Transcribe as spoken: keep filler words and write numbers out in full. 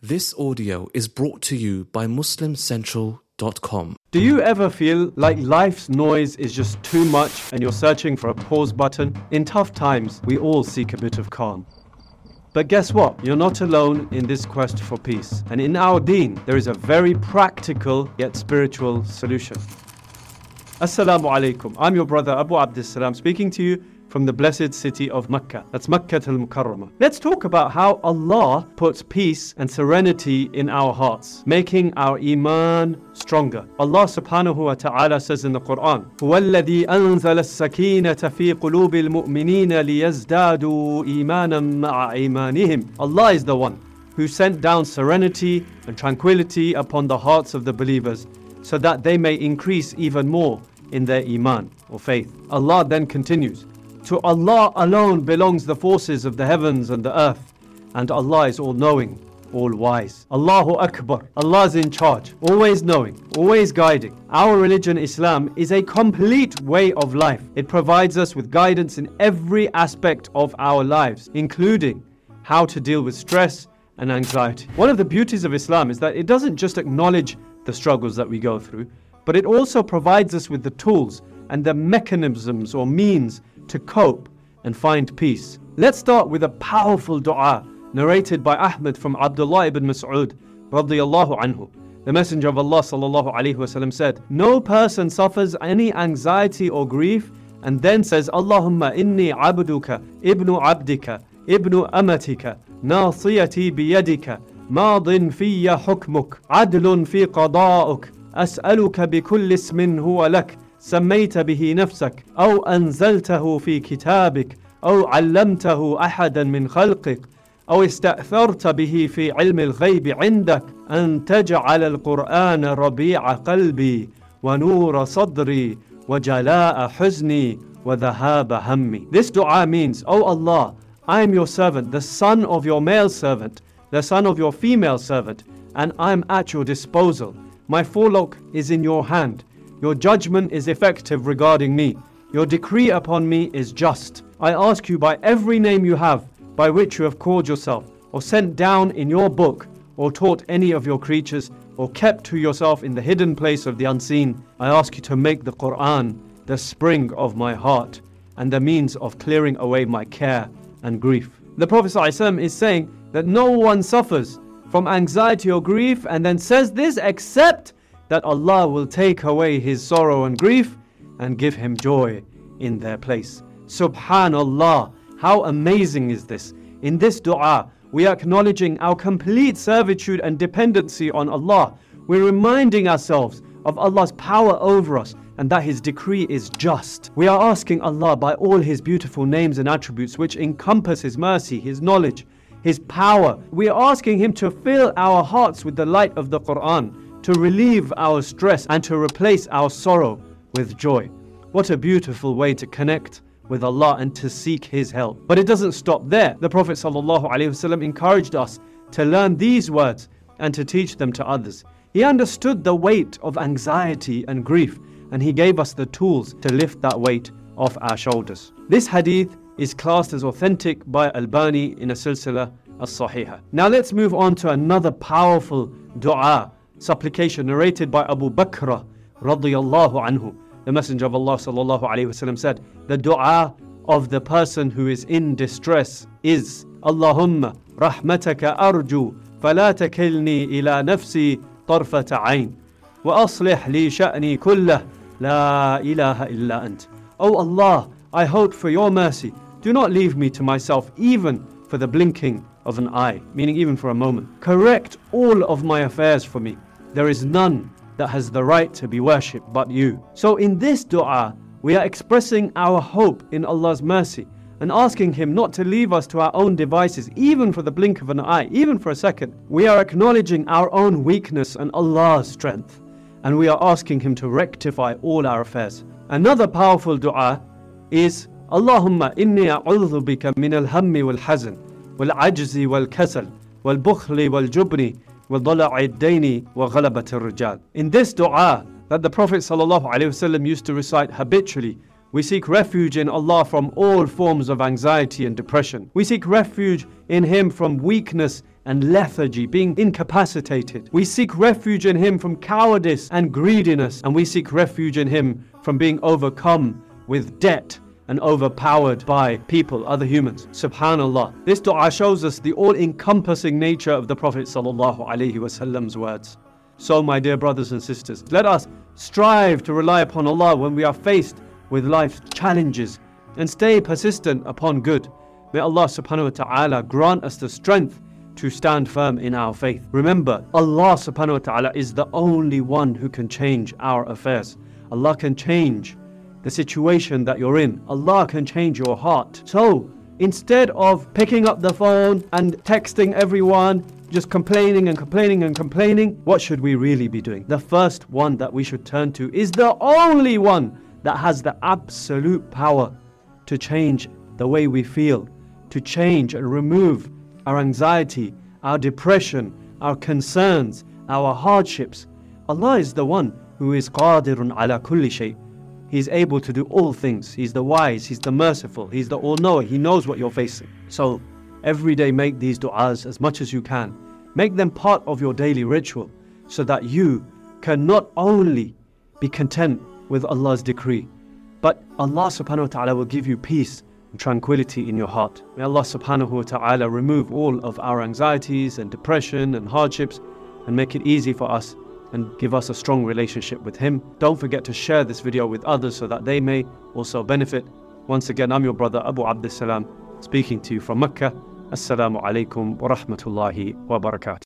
This audio is brought to you by Muslim Central dot com. Do you ever feel like life's noise is just too much and you're searching for a pause button? In tough times, we all seek a bit of calm. But guess what? You're not alone in this quest for peace. And in our deen, there is a very practical yet spiritual solution. Assalamu alaikum. I'm your brother Abu Abdus Salam, speaking to you from the blessed city of Mecca. That's Makkah al-Mukarramah. Let's talk about how Allah puts peace and serenity in our hearts, making our iman stronger. Allah subhanahu wa ta'ala says in the Quran, هُوَ الَّذِي أَنزَلَ السَّكِينَةَ فِي قُلُوبِ الْمُؤْمِنِينَ لِيَزْدَادُوا إِيمَانًا مَعَ إِيمَانِهِمْ. Allah is the one who sent down serenity and tranquility upon the hearts of the believers so that they may increase even more in their iman or faith. Allah then continues, to Allah alone belongs the forces of the heavens and the earth, and Allah is all-knowing, all-wise. Allahu Akbar. Allah is in charge, always knowing, always guiding. Our religion, Islam, is a complete way of life. It provides us with guidance in every aspect of our lives, including how to deal with stress and anxiety. One of the beauties of Islam is that it doesn't just acknowledge the struggles that we go through, but it also provides us with the tools and the mechanisms or means to cope and find peace. Let's start with a powerful dua narrated by Ahmad from Abdullah ibn Mas'ud radiyallahu anhu. The Messenger of Allah sallallahu alaihi wasallam said, no person suffers any anxiety or grief and then says, Allahumma inni abduka ibnu abdika ibnu amatika nasiyati biyadika madin fiyya hukmuk adlun fi qada'uk as'aluka bikulli ismin huwa lak سميت به نفسك أو أنزلته في كتابك أو علمته أحدا من خلقك أو استأثرت به في علم الغيب عندك أن تجعل القرآن ربيع قلبي ونور صدري وجلاء حزني وذهاب همي. This dua means, O Allah, I am your servant, the son of your male servant, the son of your female servant, and I am at your disposal. My forelock is in your hand. Your judgment is effective regarding me. Your decree upon me is just. I ask you by every name you have, by which you have called yourself, or sent down in your book, or taught any of your creatures, or kept to yourself in the hidden place of the unseen. I ask you to make the Quran the spring of my heart, and the means of clearing away my care and grief. The Prophet ﷺ is saying that no one suffers from anxiety or grief, and then says this except that Allah will take away his sorrow and grief and give him joy in their place. Subhanallah, how amazing is this? In this dua, we are acknowledging our complete servitude and dependency on Allah. We're reminding ourselves of Allah's power over us and that his decree is just. We are asking Allah by all his beautiful names and attributes which encompass his mercy, his knowledge, his power. We are asking him to fill our hearts with the light of the Quran, to relieve our stress and to replace our sorrow with joy. What a beautiful way to connect with Allah and to seek his help. But it doesn't stop there. The Prophet ﷺ encouraged us to learn these words and to teach them to others. He understood the weight of anxiety and grief, and he gave us the tools to lift that weight off our shoulders. This hadith is classed as authentic by Albani in a silsila as-Sahihah. Now let's move on to another powerful dua, supplication narrated by Abu Bakr radiyallahu anhu. The Messenger of Allah sallallahu alayhi wasallam said, the dua of the person who is in distress is, Allahumma rahmataka arju fala takilni ila nafsi tarfata ayn wa aslih li sha'ni kullah la ilaha illa ant. O Allah, I hope for your mercy. Do not leave me to myself even for the blinking of an eye, meaning even for a moment. Correct all of my affairs for me. There is none that has the right to be worshipped but you. So in this dua, we are expressing our hope in Allah's mercy and asking him not to leave us to our own devices, even for the blink of an eye, even for a second. We are acknowledging our own weakness and Allah's strength, and we are asking him to rectify all our affairs. Another powerful dua is, Allahumma inni a'udhu bika min al-hammi wal-hazan wal-ajzi wal-kasal wal-bukhli wal-jubni وَضَلَعِ الدَّيْنِ وَغَلَبَةِ الرِّجَالِ. In this dua that the Prophet ﷺ used to recite habitually, we seek refuge in Allah from all forms of anxiety and depression. We seek refuge in him from weakness and lethargy, being incapacitated. We seek refuge in Him from cowardice and greediness, and we seek refuge in Him from being overcome with debt and overpowered by people, other humans. Subhanallah. This dua shows us the all-encompassing nature of the Prophet sallallahu alaihi wasallam's words. So, my dear brothers and sisters, let us strive to rely upon Allah when we are faced with life's challenges and stay persistent upon good. May Allah subhanahu wa ta'ala grant us the strength to stand firm in our faith. Remember, Allah subhanahu wa ta'ala is the only one who can change our affairs. Allah can change the situation that you're in. Allah can change your heart. So, instead of picking up the phone and texting everyone, just complaining and complaining and complaining, what should we really be doing? The first one that we should turn to is the only one that has the absolute power to change the way we feel, to change and remove our anxiety, our depression, our concerns, our hardships. Allah is the one who is qadirun ala kulli shay. He's able to do all things. He's the wise, He's the merciful, He's the all-knower. He knows what you're facing. So every day make these du'as as much as you can. Make them part of your daily ritual so that you can not only be content with Allah's decree, but Allah subhanahu wa ta'ala will give you peace and tranquility in your heart. May Allah subhanahu wa ta'ala remove all of our anxieties and depression and hardships and make it easy for us and give us a strong relationship with Him. Don't forget to share this video with others so that they may also benefit. Once again, I'm your brother Abu Abdus Salam, speaking to you from Mecca. Assalamu alaikum wa rahmatullahi wa barakatuh.